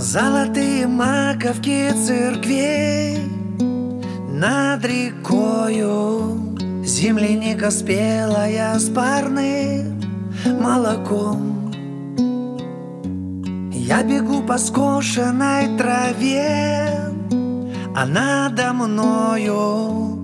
Золотые маковки церквей над рекою, земляника спелая с парным молоком. Я бегу по скошенной траве, а надо мною